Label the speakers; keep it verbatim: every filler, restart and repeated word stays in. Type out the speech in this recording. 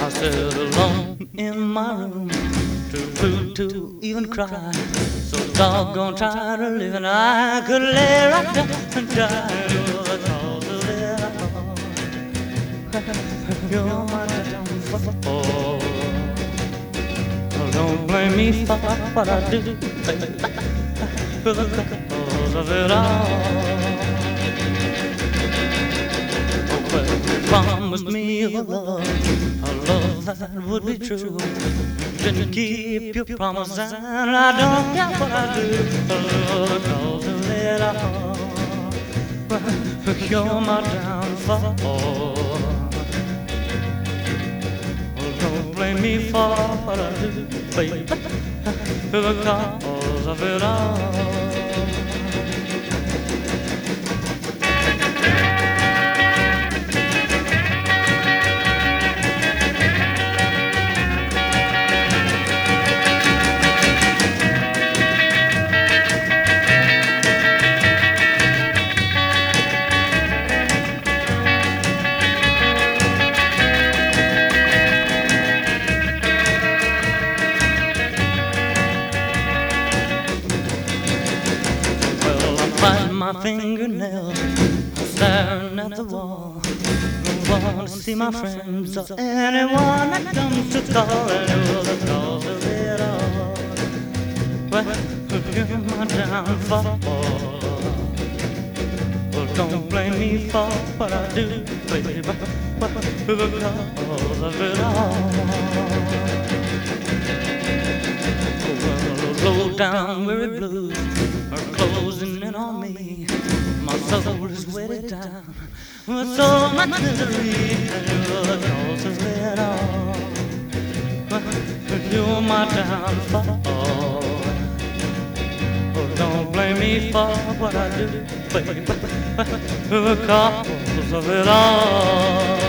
Speaker 1: I sit alone in my room, too blue to even cry. So doggone tired of living, I could lay right down and die. You're the cause of it all. You're my downfall. Don't blame me for what I do, baby. You're the cause of it all. Promised me a love, a love that would be true. You didn't keep your promise, and I don't care what I do. Oh, cause of it all, you're my downfall. Oh, don't blame me for what I do, baby, the cause of it all. Biting my fingernails, staring at the wall. Don't want to see my friends or anyone that comes to call. And you're the cause of it all. Well, you're my downfall. Well, don't blame me for what I do, baby, but you're the cause of it all. Well, low down weary blues are closing in on me. My soul is weighted down with so much misery, and you're the cause of it all. You're my downfall. Oh, don't blame me for what I do, baby, you're the cause of it all.